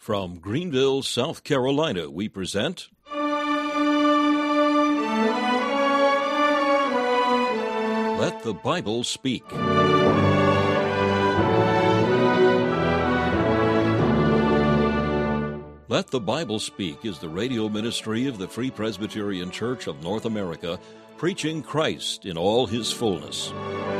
From Greenville, South Carolina, we present Let the Bible Speak. Let the Bible Speak is the radio ministry of the Free Presbyterian Church of North America, preaching Christ in all his fullness.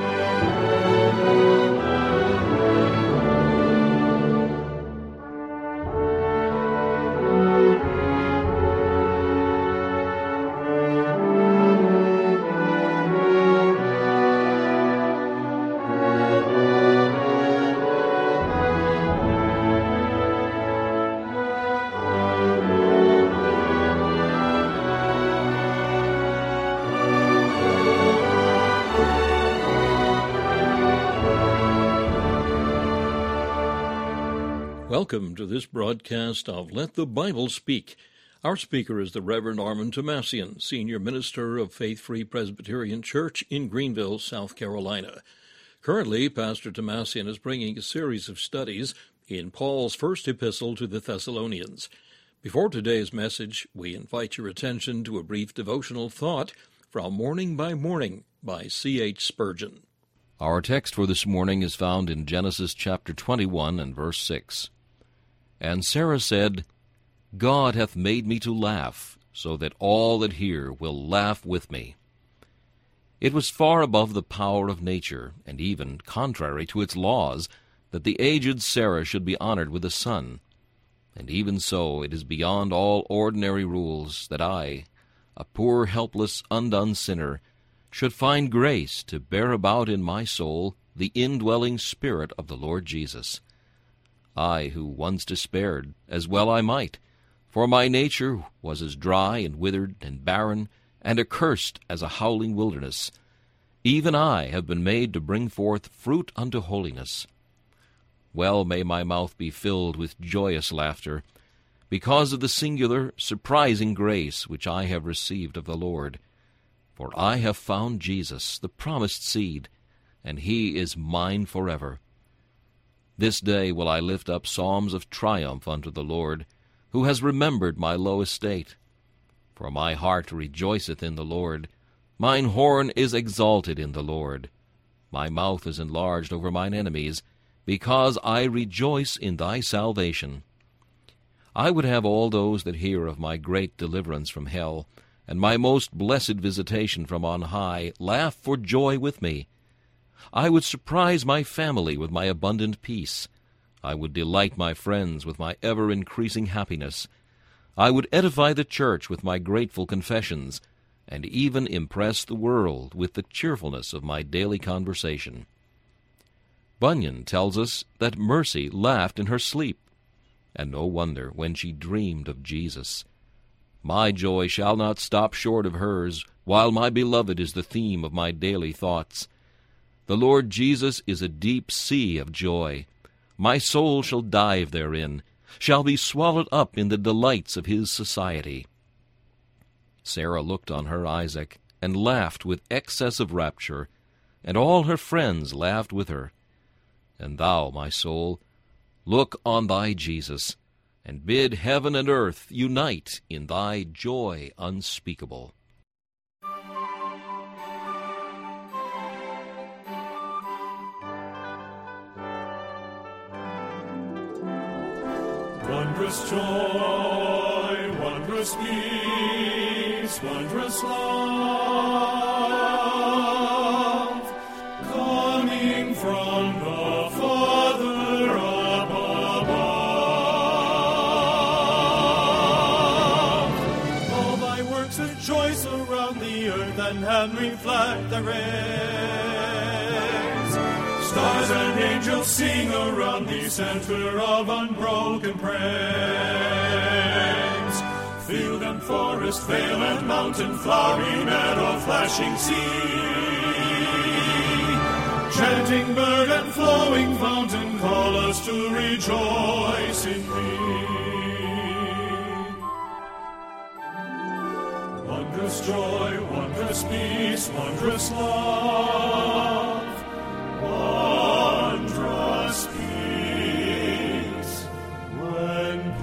Welcome to this broadcast of Let the Bible Speak. Our speaker is the Reverend Armand Tomasian, Senior Minister of Faith Free Presbyterian Church in Greenville, South Carolina. Currently, Pastor Tomasian is bringing a series of studies in Paul's first epistle to the Thessalonians. Before today's message, we invite your attention to a brief devotional thought from Morning by Morning by C.H. Spurgeon. Our text for this morning is found in Genesis chapter 21 and verse 6. And Sarah said, God hath made me to laugh, so that all that hear will laugh with me. It was far above the power of nature, and even contrary to its laws, that the aged Sarah should be honored with a son. And even so it is beyond all ordinary rules that I, a poor, helpless, undone sinner, should find grace to bear about in my soul the indwelling Spirit of the Lord Jesus. I, who once despaired, as well I might, for my nature was as dry and withered and barren and accursed as a howling wilderness, even I have been made to bring forth fruit unto holiness. Well may my mouth be filled with joyous laughter, because of the singular, surprising grace which I have received of the Lord. For I have found Jesus, the promised seed, and he is mine forever. This day will I lift up psalms of triumph unto the Lord, who has remembered my low estate. For my heart rejoiceth in the Lord, mine horn is exalted in the Lord. My mouth is enlarged over mine enemies, because I rejoice in thy salvation. I would have all those that hear of my great deliverance from hell, and my most blessed visitation from on high, laugh for joy with me. I would surprise my family with my abundant peace. I would delight my friends with my ever-increasing happiness. I would edify the church with my grateful confessions, and even impress the world with the cheerfulness of my daily conversation. Bunyan tells us that Mercy laughed in her sleep, and no wonder when she dreamed of Jesus. My joy shall not stop short of hers, while my beloved is the theme of my daily thoughts. The Lord Jesus is a deep sea of joy. My soul shall dive therein, shall be swallowed up in the delights of his society. Sarah looked on her Isaac, and laughed with excess of rapture, and all her friends laughed with her. And thou, my soul, look on thy Jesus, and bid heaven and earth unite in thy joy unspeakable. Wondrous joy, wondrous peace, wondrous love, coming from the Father up above. All thy works rejoice around the earth, and heaven reflect the rays. Stars and angels sing around the center of unbroken praise. Field and forest, vale and mountain, flowery meadow, flashing sea, chanting bird and flowing fountain call us to rejoice in thee. Wondrous joy, wondrous peace, wondrous love, wondrous peace, when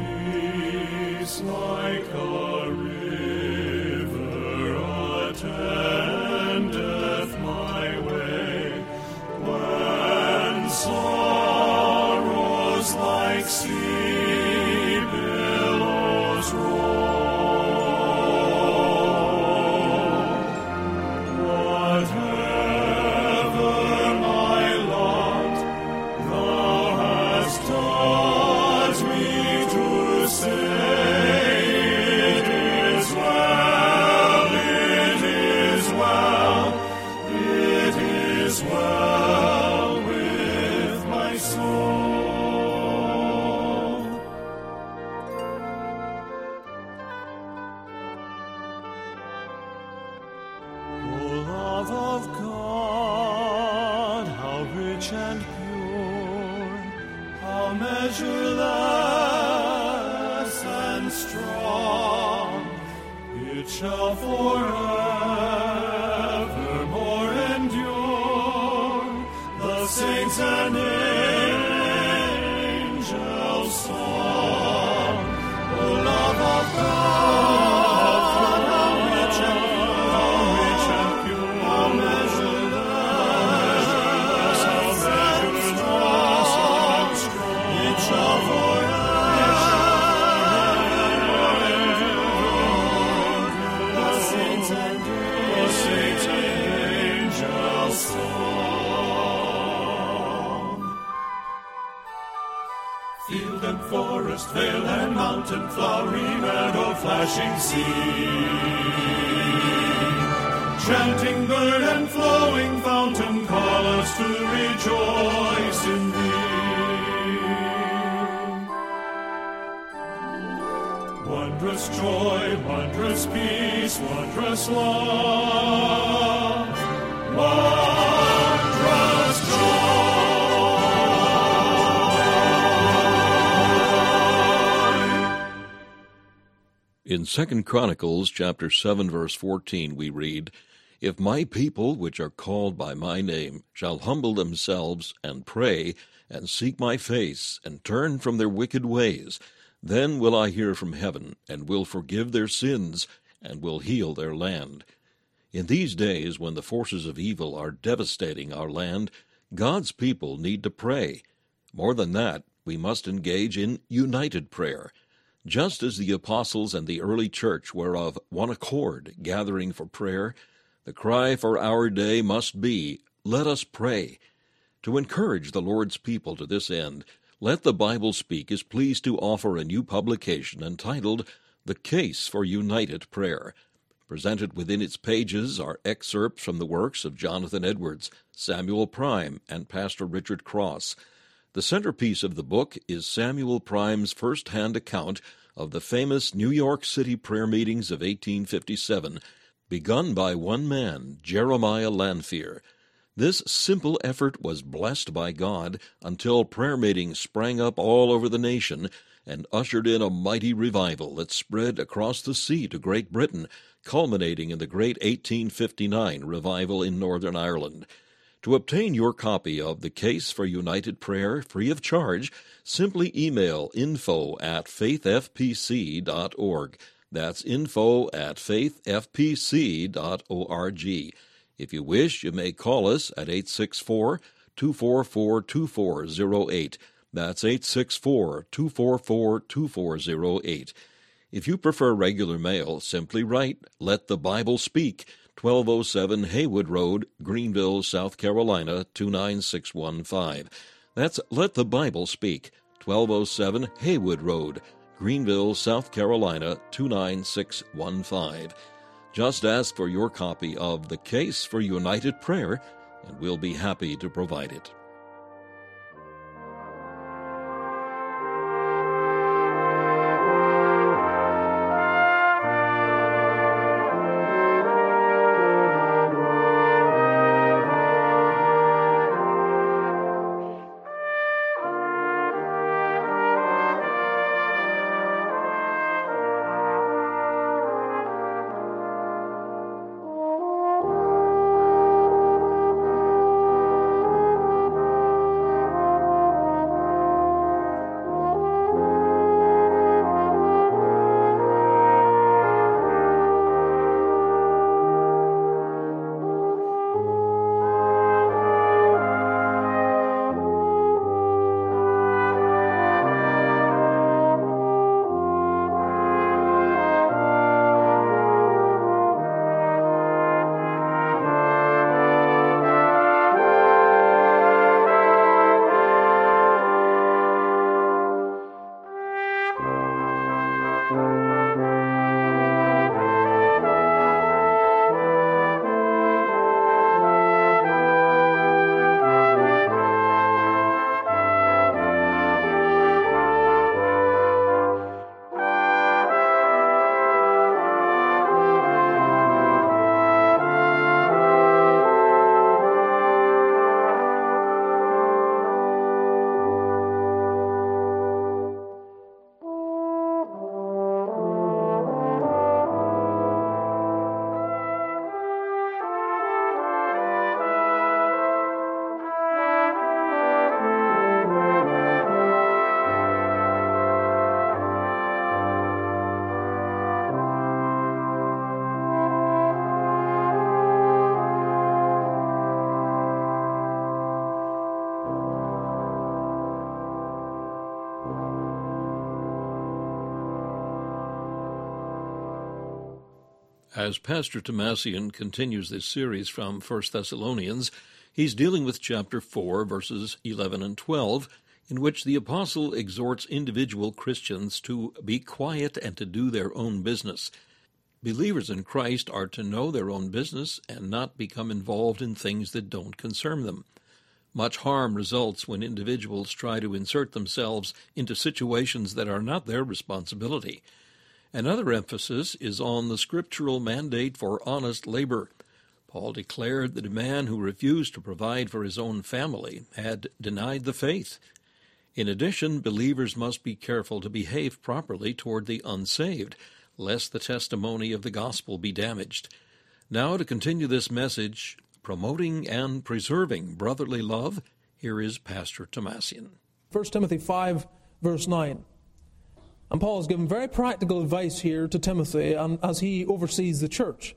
like a river attendeth my way, when sorrows like sea billows roll. Whatever my lot, thou hast taught me to say, it is well, it is well, it is well with my soul. O love of God, how rich and pure, how measureless and strong, it shall forevermore endure. The saints and angels' song. O love of God, how rich and pure, how measureless and strong, it shall forevermore endure. The saints and angels' song. Field and forest, vale and mountain, flowery meadow, flashing sea, chanting bird and flowing fountain, call us to rejoice in thee. Wondrous joy, wondrous peace, wondrous love, wondrous joy. In 2 Chronicles chapter 7, verse 14, we read, If my people, which are called by my name, shall humble themselves and pray, and seek my face, and turn from their wicked ways, then will I hear from heaven, and will forgive their sins, and will heal their land. In these days, when the forces of evil are devastating our land, God's people need to pray. More than that, we must engage in united prayer. Just as the apostles and the early church were of one accord, gathering for prayer, the cry for our day must be, let us pray. To encourage the Lord's people to this end, Let the Bible Speak is pleased to offer a new publication entitled The Case for United Prayer. Presented within its pages are excerpts from the works of Jonathan Edwards, Samuel Prime, and Pastor Richard Cross. The centerpiece of the book is Samuel Prime's first-hand account of the famous New York City prayer meetings of 1857, begun by one man, Jeremiah Lanphier. This simple effort was blessed by God until prayer meetings sprang up all over the nation and ushered in a mighty revival that spread across the sea to Great Britain, culminating in the great 1859 revival in Northern Ireland. To obtain your copy of The Case for United Prayer free of charge, simply email info@faithfpc.org. That's info@faithfpc.org. If you wish, you may call us at 864-244-2408. That's 864-244-2408. If you prefer regular mail, simply write, Let the Bible Speak, 1207 Haywood Road, Greenville, South Carolina, 29615. That's Let the Bible Speak, 1207 Haywood Road, Greenville, South Carolina, 29615. Just ask for your copy of The Case for United Prayer, and we'll be happy to provide it. As Pastor Tomasian continues this series from 1 Thessalonians, he's dealing with chapter 4, verses 11 and 12, in which the apostle exhorts individual Christians to be quiet and to do their own business. Believers in Christ are to know their own business and not become involved in things that don't concern them. Much harm results when individuals try to insert themselves into situations that are not their responsibility. Another emphasis is on the scriptural mandate for honest labor. Paul declared that a man who refused to provide for his own family had denied the faith. In addition, believers must be careful to behave properly toward the unsaved, lest the testimony of the gospel be damaged. Now, to continue this message, promoting and preserving brotherly love, here is Pastor Tomasian. 1 Timothy 5, verse 9. And Paul has given very practical advice here to Timothy as he oversees the church.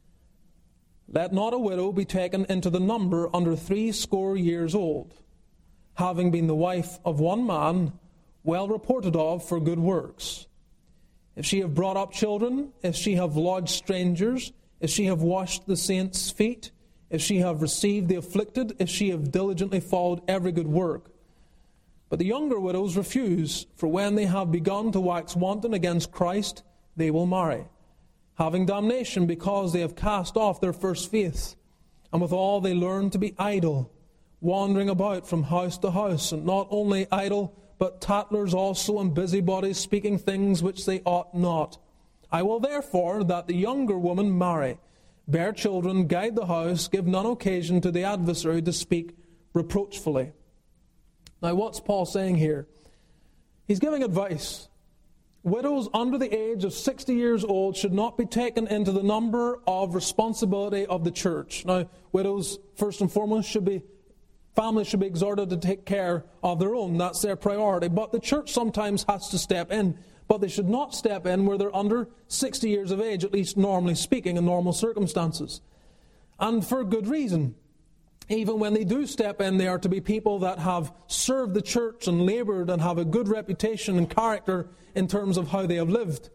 Let not a widow be taken into the number under 60 years old, having been the wife of one man, well reported of for good works. If she have brought up children, if she have lodged strangers, if she have washed the saints' feet, if she have received the afflicted, if she have diligently followed every good work. But the younger widows refuse, for when they have begun to wax wanton against Christ, they will marry, having damnation because they have cast off their first faith. And withal they learn to be idle, wandering about from house to house, and not only idle, but tattlers also, and busybodies, speaking things which they ought not. I will therefore that the younger woman marry, bear children, guide the house, give none occasion to the adversary to speak reproachfully. Now, what's Paul saying here? He's giving advice. Widows under the age of 60 years old should not be taken into the number of responsibility of the church. Now, widows, first and foremost, families should be exhorted to take care of their own. That's their priority. But the church sometimes has to step in. But they should not step in where they're under 60 years of age, at least normally speaking, in normal circumstances. And for good reason. Even when they do step in, they are to be people that have served the church and labored and have a good reputation and character in terms of how they have lived.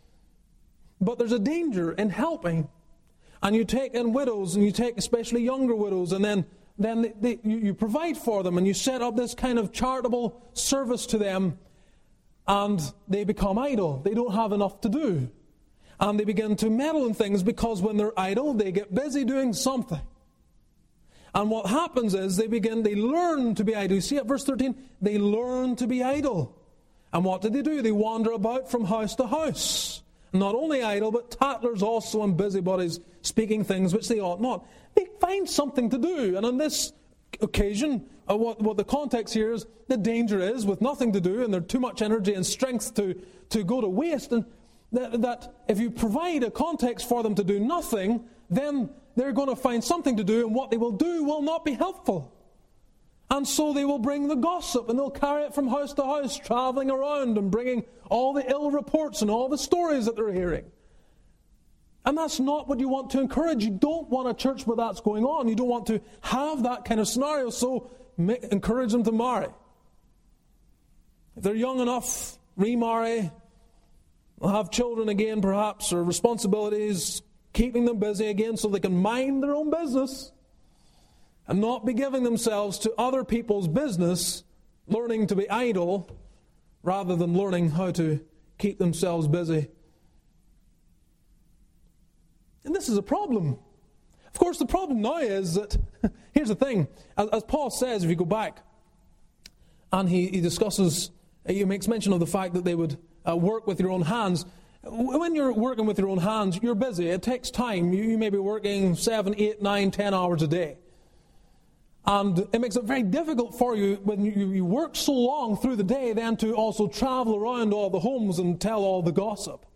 But there's a danger in helping. And you take in widows, and you take especially younger widows, and then you provide for them, and you set up this kind of charitable service to them, and they become idle. They don't have enough to do. And they begin to meddle in things, because when they're idle, they get busy doing something. And what happens is they learn to be idle. You see at verse 13, they learn to be idle. And what do? They wander about from house to house. Not only idle, but tattlers also, and busybodies, speaking things which they ought not. They find something to do. And on this occasion, what the context here is, the danger is with nothing to do, and there's too much energy and strength to go to waste. And that if you provide a context for them to do nothing, then they're going to find something to do, and what they will do will not be helpful. And so they will bring the gossip, and they'll carry it from house to house, traveling around and bringing all the ill reports and all the stories that they're hearing. And that's not what you want to encourage. You don't want a church where that's going on. You don't want to have that kind of scenario, so encourage them to marry. If they're young enough, remarry. They'll have children again, perhaps, or responsibilities, keeping them busy again so they can mind their own business and not be giving themselves to other people's business, learning to be idle rather than learning how to keep themselves busy. And this is a problem. Of course, the problem now is that, here's the thing, as Paul says, if you go back, and he discusses, he makes mention of the fact that they would work with your own hands. When you're working with your own hands, you're busy. It takes time. You may be working 7, 8, 9, 10 hours a day. And it makes it very difficult for you when you work so long through the day then to also travel around all the homes and tell all the gossip.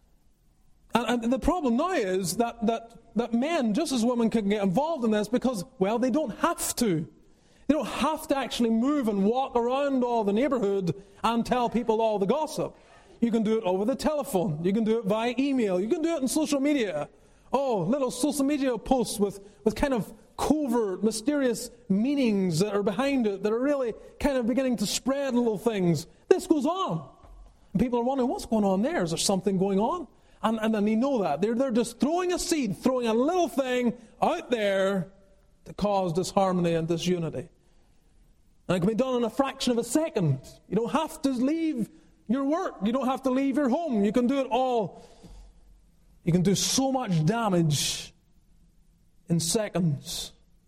And the problem now is that men, just as women, can get involved in this because, well, they don't have to. They don't have to actually move and walk around all the neighborhood and tell people all the gossip. You can do it over the telephone. You can do it via email. You can do it in social media. Oh, little social media posts with kind of covert, mysterious meanings that are behind it that are really kind of beginning to spread little things. This goes on. And people are wondering, what's going on there? Is there something going on? And then you know that. They're just throwing a seed, throwing a little thing out there to cause disharmony and disunity. And it can be done in a fraction of a second. You don't have to leave your work. You don't have to leave your home. You can do it all. You can do so much damage in seconds.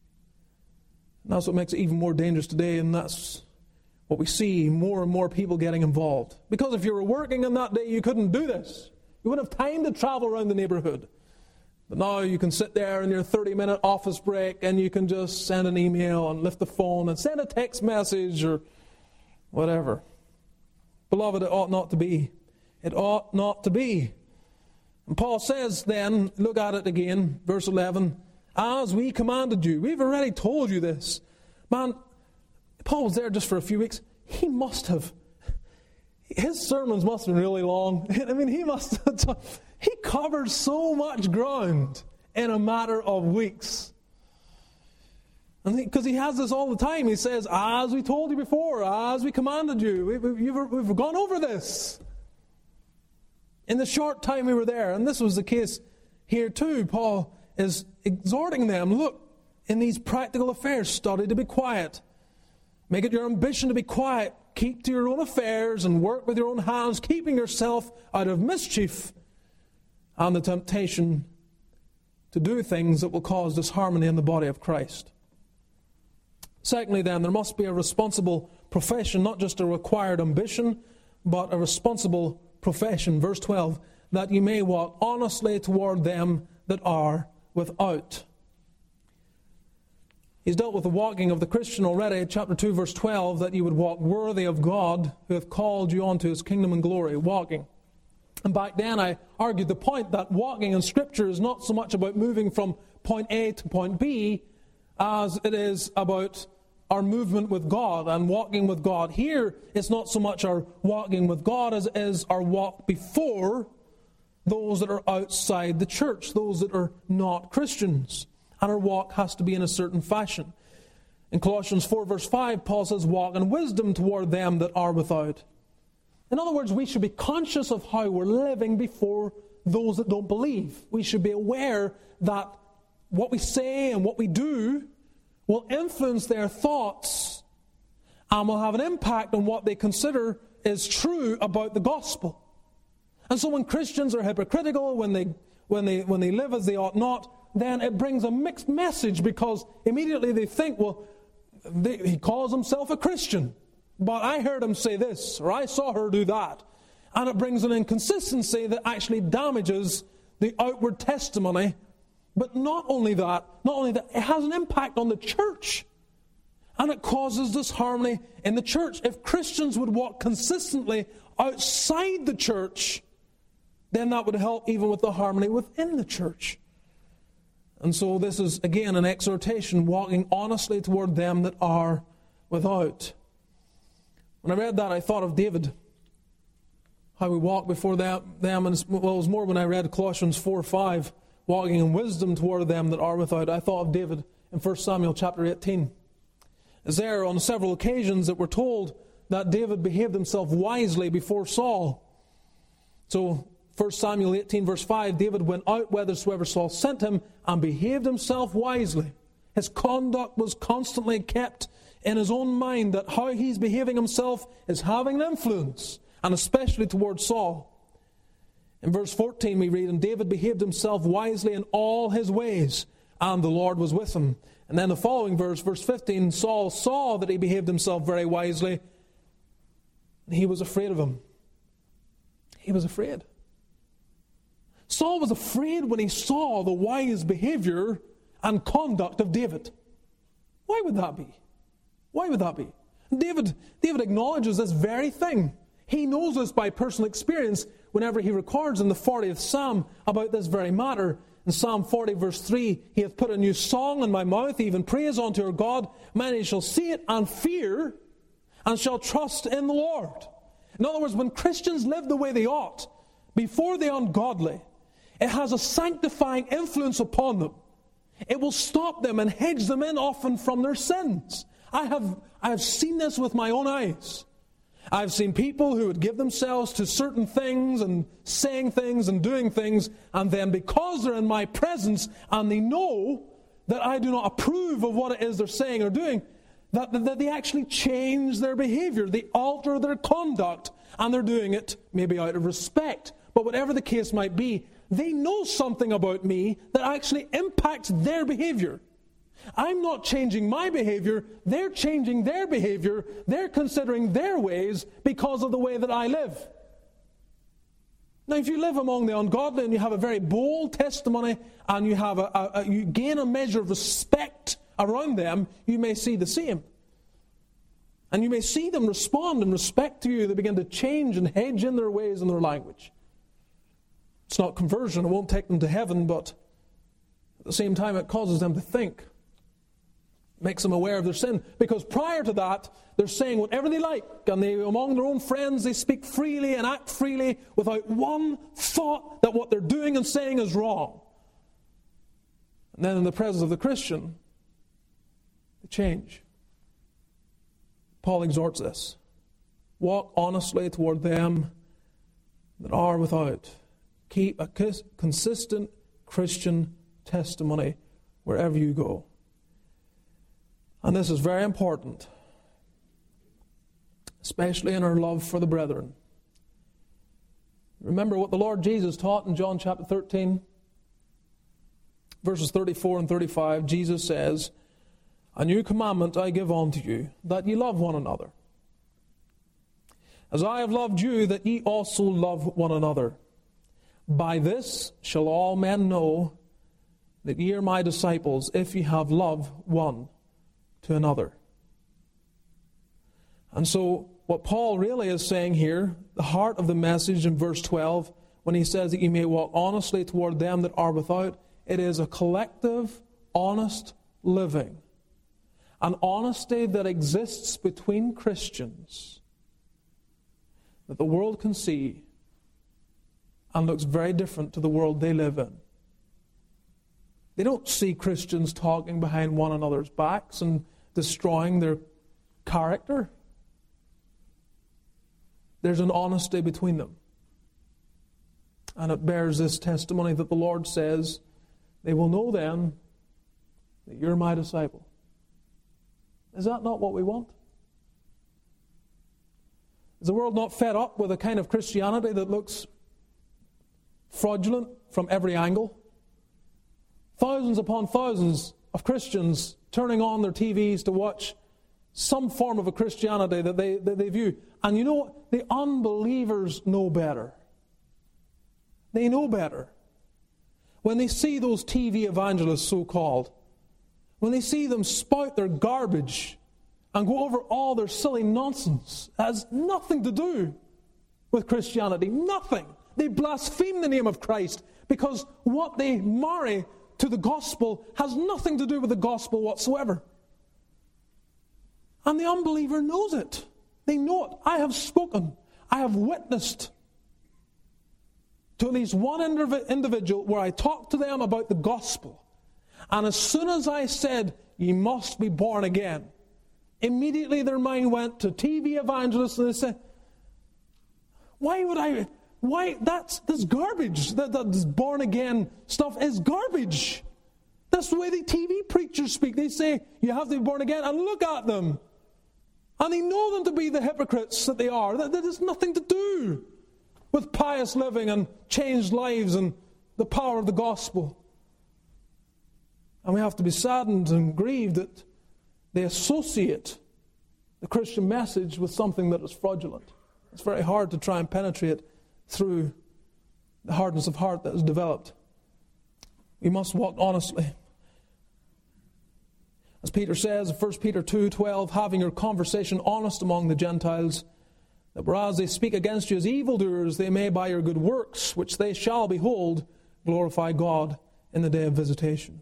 And that's what makes it even more dangerous today, and that's what we see, more and more people getting involved. Because if you were working on that day, you couldn't do this. You wouldn't have time to travel around the neighborhood. But now you can sit there in your 30-minute office break and you can just send an email and lift the phone and send a text message or whatever. Beloved, it ought not to be. It ought not to be. And Paul says then, look at it again, verse 11, as we commanded you. We've already told you this. Man, Paul was there just for a few weeks. He must have, his sermons must have been really long. I mean, he covered so much ground in a matter of weeks. Because he has this all the time. He says, as we told you before, as we commanded you. We've gone over this in the short time we were there. And this was the case here too. Paul is exhorting them, look, in these practical affairs, study to be quiet. Make it your ambition to be quiet. Keep to your own affairs and work with your own hands, keeping yourself out of mischief and the temptation to do things that will cause disharmony in the body of Christ. Secondly, then, there must be a responsible profession, not just a required ambition, but a responsible profession. Verse 12, that you may walk honestly toward them that are without. He's dealt with the walking of the Christian already, chapter 2, verse 12, that you would walk worthy of God who hath called you unto his kingdom and glory, walking. And back then I argued the point that walking in Scripture is not so much about moving from point A to point B as it is about our movement with God and walking with God. Here, it's not so much our walking with God as it is our walk before those that are outside the church, those that are not Christians. And our walk has to be in a certain fashion. In Colossians 4 verse 5, Paul says, walk in wisdom toward them that are without. In other words, we should be conscious of how we're living before those that don't believe. We should be aware that what we say and what we do will influence their thoughts and will have an impact on what they consider is true about the gospel. And so when Christians are hypocritical, when they live as they ought not, then it brings a mixed message, because immediately they think, well, he calls himself a Christian, but I heard him say this, or I saw her do that. And it brings an inconsistency that actually damages the outward testimony. But not only that, it has an impact on the church. And it causes disharmony in the church. If Christians would walk consistently outside the church, then that would help even with the harmony within the church. And so this is, again, an exhortation, walking honestly toward them that are without. When I read that, I thought of David, how we walk before them. And it was more when I read Colossians 4:5, walking in wisdom toward them that are without. I thought of David in 1 Samuel chapter 18. As there, on several occasions, that we're told that David behaved himself wisely before Saul. So 1 Samuel 18 verse 5, David went out whithersoever Saul sent him and behaved himself wisely. His conduct was constantly kept in his own mind, that how he's behaving himself is having an influence. and especially towards Saul. In verse 14 we read, "And David behaved himself wisely in all his ways, and the Lord was with him." And then the following verse, verse 15, Saul saw that he behaved himself very wisely, and he was afraid of him. He was afraid. Saul was afraid when he saw the wise behavior and conduct of David. Why would that be? Why would that be? David acknowledges this very thing. He knows this by personal experience whenever he records in the 40th Psalm about this very matter. In Psalm 40 verse 3, "He hath put a new song in my mouth, even praise unto our God. Many shall see it and fear, and shall trust in the Lord." In other words, when Christians live the way they ought, before the ungodly, it has a sanctifying influence upon them. It will stop them and hedge them in often from their sins. I have seen this with my own eyes. I've seen people who would give themselves to certain things and saying things and doing things, and then because they're in my presence and they know that I do not approve of what it is they're saying or doing, that they actually change their behavior, they alter their conduct, and they're doing it maybe out of respect. But whatever the case might be, they know something about me that actually impacts their behavior. I'm not changing my behavior, they're changing their behavior, they're considering their ways because of the way that I live. Now, if you live among the ungodly and you have a very bold testimony and you gain a measure of respect around them, you may see the same. And you may see them respond in respect to you. They begin to change and hedge in their ways and their language. It's not conversion, it won't take them to heaven, but at the same time it causes them to think. Makes them aware of their sin. Because prior to that, they're saying whatever they like, and among their own friends they speak freely and act freely without one thought that what they're doing and saying is wrong. And then in the presence of the Christian, they change. Paul exhorts us. Walk honestly toward them that are without. Keep a consistent Christian testimony wherever you go. And this is very important, especially in our love for the brethren. Remember what the Lord Jesus taught in John chapter 13, verses 34 and 35. Jesus says, "A new commandment I give unto you, that ye love one another. As I have loved you, that ye also love one another. By this shall all men know that ye are my disciples, if ye have love one to another." And so what Paul really is saying here, the heart of the message in verse 12, when he says that you may walk honestly toward them that are without, it is a collective, honest living. An honesty that exists between Christians that the world can see and looks very different to the world they live in. They don't see Christians talking behind one another's backs and destroying their character. There's an honesty between them. And it bears this testimony that the Lord says, "They will know then that you're my disciple." Is that not what we want? Is the world not fed up with a kind of Christianity that looks fraudulent from every angle? Thousands upon thousands of Christians turning on their TVs to watch some form of a Christianity that they view. And you know what? The unbelievers know better. They know better. When they see those TV evangelists, so-called, when they see them spout their garbage and go over all their silly nonsense, it has nothing to do with Christianity. Nothing. They blaspheme the name of Christ because what they marry to the gospel has nothing to do with the gospel whatsoever. And the unbeliever knows it. They know it. I have spoken. I have witnessed to at least one individual where I talked to them about the gospel. And as soon as I said, "You must be born again," immediately their mind went to TV evangelists and they said, that's garbage. That's born again stuff is garbage. That's the way the TV preachers speak. They say, you have to be born again, and look at them. And he knows them to be the hypocrites that they are. That has nothing to do with pious living and changed lives and the power of the gospel. And we have to be saddened and grieved that they associate the Christian message with something that is fraudulent. It's very hard to try and penetrate through the hardness of heart that is developed. We must walk honestly. As Peter says in 1 Peter 2:12, having your conversation honest among the Gentiles, that whereas they speak against you as evildoers, they may by your good works, which they shall behold, glorify God in the day of visitation.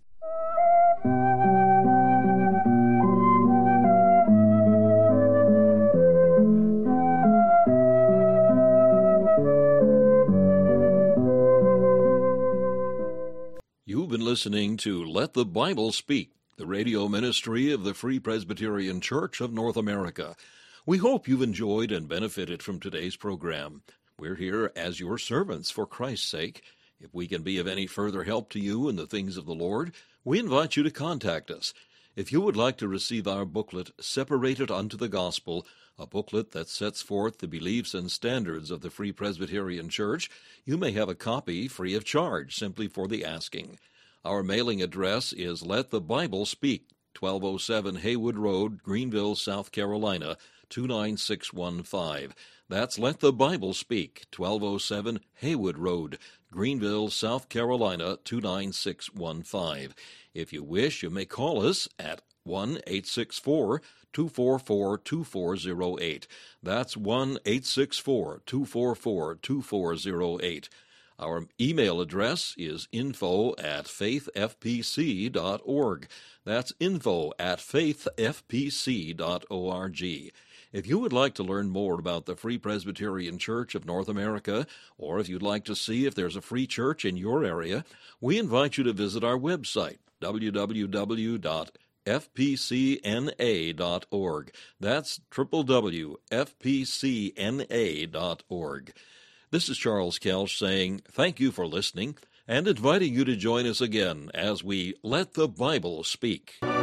You've been listening to Let the Bible Speak, the radio ministry of the Free Presbyterian Church of North America. We hope you've enjoyed and benefited from today's program. We're here as your servants for Christ's sake. If we can be of any further help to you in the things of the Lord, we invite you to contact us. If you would like to receive our booklet, Separated Unto the Gospel, a booklet that sets forth the beliefs and standards of the Free Presbyterian Church, you may have a copy free of charge, simply for the asking. Our mailing address is Let the Bible Speak, 1207 Haywood Road, Greenville, South Carolina, 29615. That's Let the Bible Speak, 1207 Haywood Road, Greenville, South Carolina, 29615. If you wish, you may call us at 1-864-244-2408. That's 1-864-244-2408. Our email address is info@faithfpc.org. That's info@faithfpc.org. If you would like to learn more about the Free Presbyterian Church of North America, or if you'd like to see if there's a free church in your area, we invite you to visit our website, www.fpcna.org. That's www.fpcna.org. This is Charles Kelch saying thank you for listening and inviting you to join us again as we Let the Bible Speak.